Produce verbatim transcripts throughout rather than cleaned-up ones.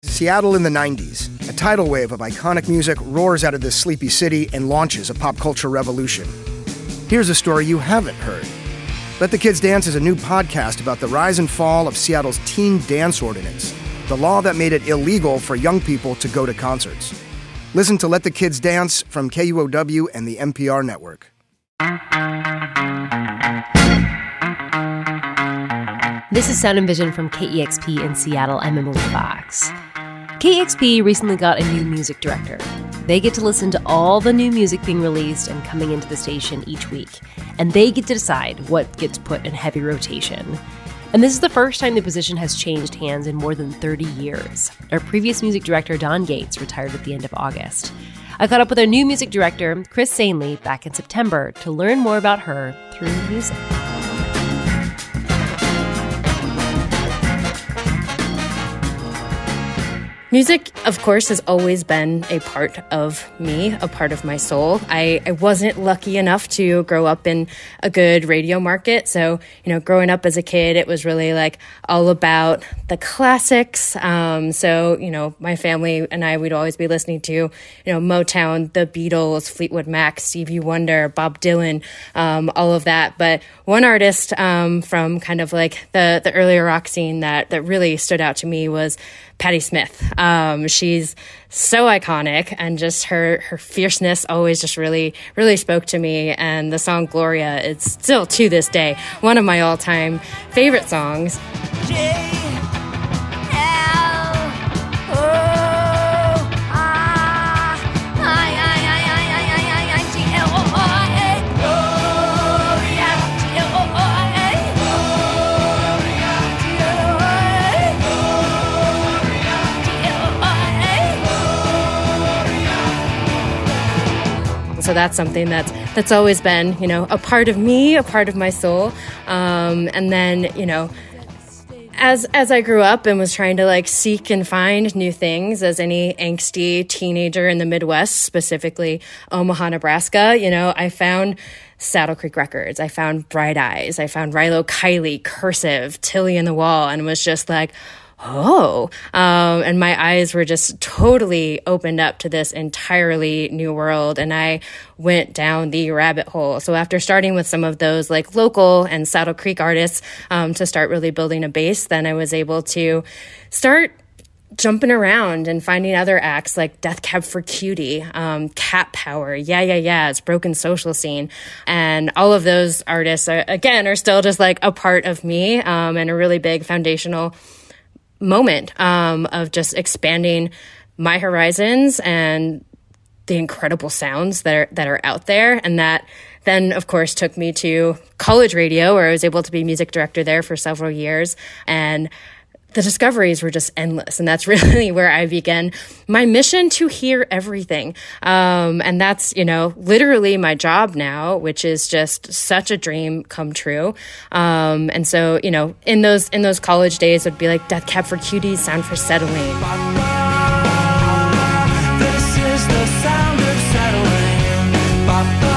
Seattle in the nineties. A tidal wave of iconic music roars out of this sleepy city and launches a pop culture revolution. Here's a story you haven't heard. Let the Kids Dance is a new podcast about the rise and fall of Seattle's teen dance ordinance, the law that made it illegal for young people to go to concerts. Listen to Let the Kids Dance from K U O W and the N P R network. This is Sound and Vision from K E X P in Seattle. I'm Emily Fox. K E X P recently got a new music director. They get to listen to all the new music being released and coming into the station each week, and they get to decide what gets put in heavy rotation. And this is the first time the position has changed hands in more than thirty years. Our previous music director, Don Gates, retired at the end of August. I caught up with our new music director, Chris Sainley, back in September to learn more about her through music. Music, of course, has always been a part of me, a part of my soul. I, I wasn't lucky enough to grow up in a good radio market. So, you know, growing up as a kid, it was really like all about the classics. Um, so, you know, my family and I, we'd always be listening to, you know, Motown, the Beatles, Fleetwood Mac, Stevie Wonder, Bob Dylan, um, all of that. But one artist um, from kind of like the, the earlier rock scene that, that really stood out to me was Patti Smith. Um, she's so iconic, and just her, her fierceness always just really, really spoke to me. And the song Gloria, it's still to this day one of my all-time favorite songs. J- So that's something that's that's always been, you know, a part of me, a part of my soul. Um, and then, you know, as as I grew up and was trying to like seek and find new things, as any angsty teenager in the Midwest, specifically Omaha, Nebraska, you know, I found Saddle Creek Records. I found Bright Eyes. I found Rilo Kiley, Cursive, Tilly and the Wall, and was just like, oh, um, and my eyes were just totally opened up to this entirely new world. And I went down the rabbit hole. So after starting with some of those like local and Saddle Creek artists um, to start really building a base, then I was able to start jumping around and finding other acts like Death Cab for Cutie, um, Cat Power, Yeah Yeah Yeahs, Broken Social Scene. And all of those artists, are, again, are still just like a part of me um, and a really big foundational moment um, of just expanding my horizons and the incredible sounds that are that are out there. And that then, of course, took me to college radio, where I was able to be music director there for several years. And the discoveries were just endless. And that's really where I began my mission to hear everything. Um, and that's, you know, literally my job now, which is just such a dream come true. Um, and so, you know, in those in those college days, it'd be like Death Cab for Cutie, Sound for Settling. This is the sound of settling. Ba-ba.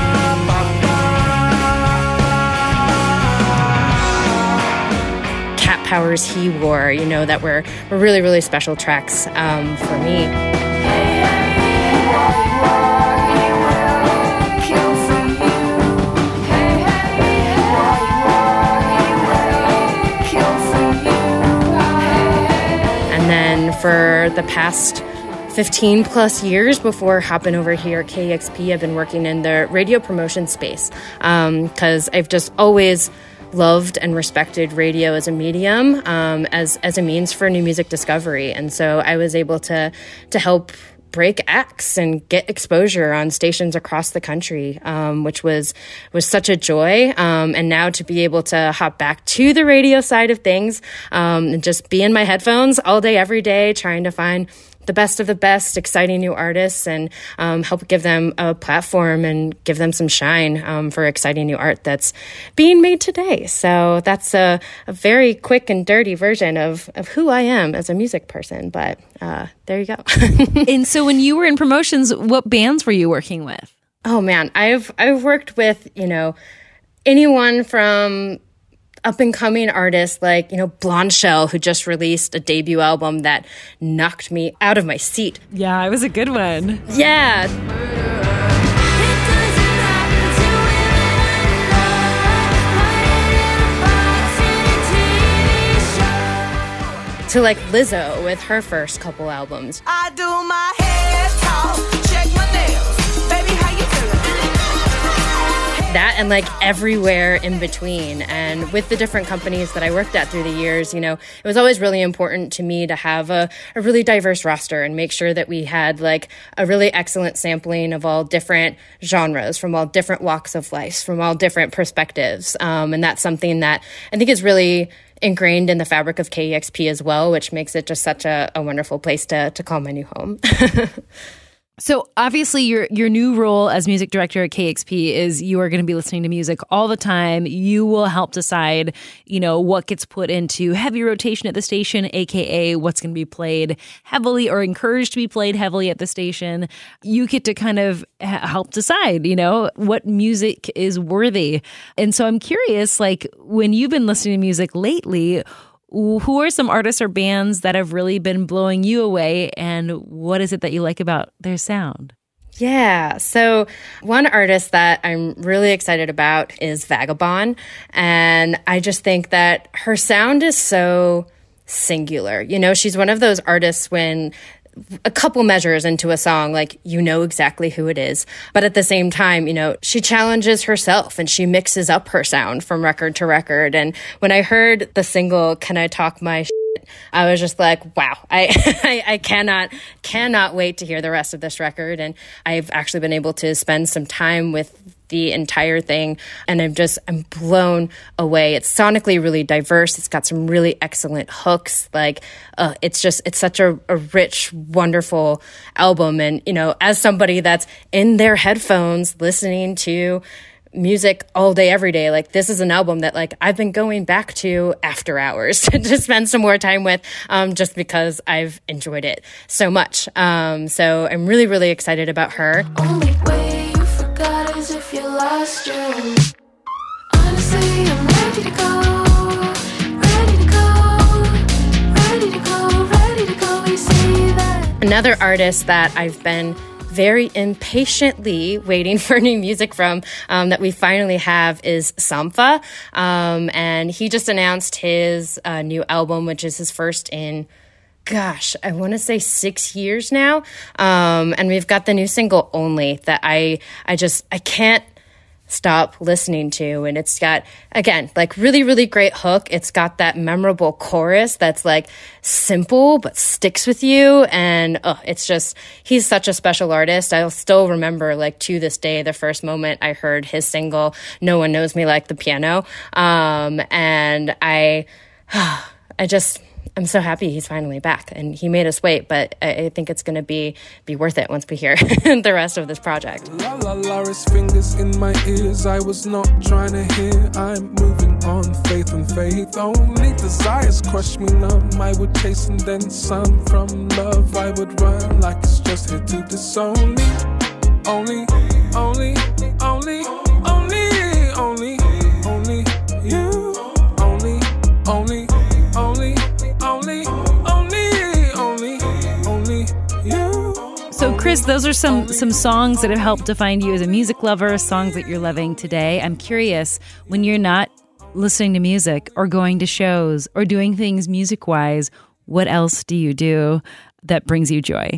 Powers He Wore, you know, that were, were really, really special tracks um, for me. And then for the past fifteen plus years before hopping over here at K E X P, I've been working in the radio promotion space because um, I've just always loved and respected radio as a medium, um, as as a means for new music discovery. And so I was able to to help break acts and get exposure on stations across the country, um, which was was such a joy. Um, and now to be able to hop back to the radio side of things um, and just be in my headphones all day, every day, trying to find the best of the best, exciting new artists, and um, help give them a platform and give them some shine um, for exciting new art that's being made today. So that's a, a very quick and dirty version of, of who I am as a music person. But uh, there you go. And so when you were in promotions, what bands were you working with? Oh, man, I've I've worked with, you know, anyone from up-and-coming artists like, you know, Blonde Shell, who just released a debut album that knocked me out of my seat. Yeah, it was a good one. Yeah. To like Lizzo with her first couple albums. I do my hair talk, check my nails, baby, how you feeling? That and like everywhere in between. And with the different companies that I worked at through the years, you know, it was always really important to me to have a, a really diverse roster and make sure that we had like a really excellent sampling of all different genres, from all different walks of life, from all different perspectives. Um, and that's something that I think is really ingrained in the fabric of K E X P as well, which makes it just such a, a wonderful place to to call my new home. So obviously your your new role as music director at K X P is you are going to be listening to music all the time. You will help decide, you know, what gets put into heavy rotation at the station, aka what's going to be played heavily or encouraged to be played heavily at the station. You get to kind of help decide, you know, what music is worthy. And so I'm curious, like when you've been listening to music lately, who are some artists or bands that have really been blowing you away, and what is it that you like about their sound? Yeah. So one artist that I'm really excited about is Vagabond. And I just think that her sound is so singular. You know, she's one of those artists when a couple measures into a song, like, you know exactly who it is. But at the same time, you know, she challenges herself and she mixes up her sound from record to record. And when I heard the single, Can I Talk My Shit, I was just like, wow, I, I, I cannot, cannot wait to hear the rest of this record. And I've actually been able to spend some time with the entire thing, and I'm just, I'm blown away. It's sonically really diverse. It's got some really excellent hooks. Like, uh, it's just, it's such a, a rich, wonderful album. And, you know, as somebody that's in their headphones listening to music all day, every day, like, this is an album that, like, I've been going back to after hours to, to spend some more time with, um, just because I've enjoyed it so much. Um, so I'm really, really excited about her. Only way you forgot is if you lost your own. Honestly, I'm ready to go, ready to go, ready to go, ready to go. You say that. Another artist that I've been very impatiently waiting for new music from, um, that we finally have, is Sampha. Um, and he just announced his uh, new album, which is his first in, gosh, I want to say six years now. Um, and we've got the new single Only that I, I just, I can't stop listening to. And it's got, again, like really, really great hook. It's got that memorable chorus that's like simple, but sticks with you. And oh, it's just, he's such a special artist. I'll still remember, like, to this day, the first moment I heard his single, No One Knows Me Like the Piano. Um, and I, I just, I'm so happy he's finally back, and he made us wait, but I, I think it's going to be be worth it once we hear the rest of this project. La la la, his fingers in my ears. I was not trying to hear. I'm moving on, faith and faith. Only desires crush me numb. I would chase and then some from love. I would run like it's just here to disown me. Only, only, only, only, only, only you. Only, only, only. Only, only, only, only you. So, Chris, those are some some songs that have helped define you as a music lover, songs that you're loving today. I'm curious, when you're not listening to music or going to shows or doing things music-wise, what else do you do that brings you joy?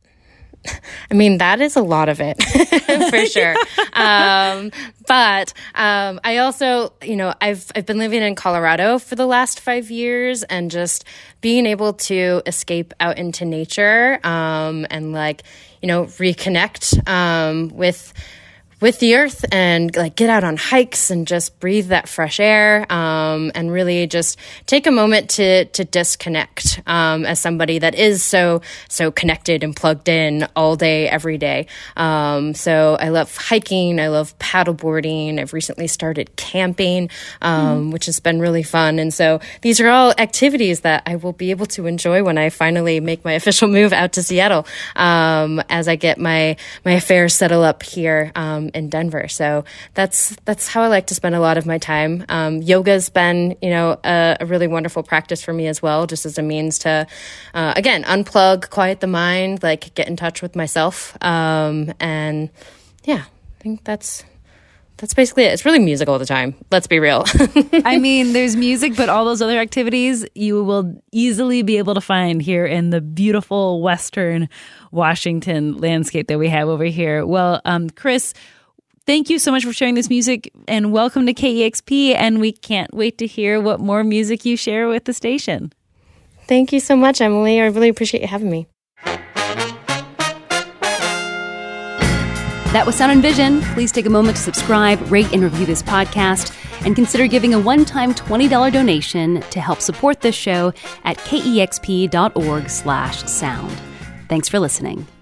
I mean, that is a lot of it, for sure. um, but um, I also, you know, I've I've been living in Colorado for the last five years, and just being able to escape out into nature, um, and like, you know, reconnect um, with. with the earth, and like get out on hikes and just breathe that fresh air, um, and really just take a moment to to disconnect, um, as somebody that is so so connected and plugged in all day, every day. Um, so I love hiking, I love paddleboarding. I've recently started camping, um, mm. which has been really fun. And so these are all activities that I will be able to enjoy when I finally make my official move out to Seattle, um, as I get my my affairs settled up here. Um, um, in Denver. So that's that's how I like to spend a lot of my time. Um, yoga's been, you know, a, a really wonderful practice for me as well, just as a means to, uh, again, unplug, quiet the mind, like get in touch with myself. Um, and yeah, I think that's that's basically it. It's really music all the time. Let's be real. I mean, there's music, but all those other activities you will easily be able to find here in the beautiful Western Washington landscape that we have over here. Well, um, Chris, thank you so much for sharing this music, and welcome to K E X P. And we can't wait to hear what more music you share with the station. Thank you so much, Emily. I really appreciate you having me. That was Sound and Vision. Please take a moment to subscribe, rate, and review this podcast, and consider giving a one-time twenty dollars donation to help support this show at kexp.org slash sound. Thanks for listening.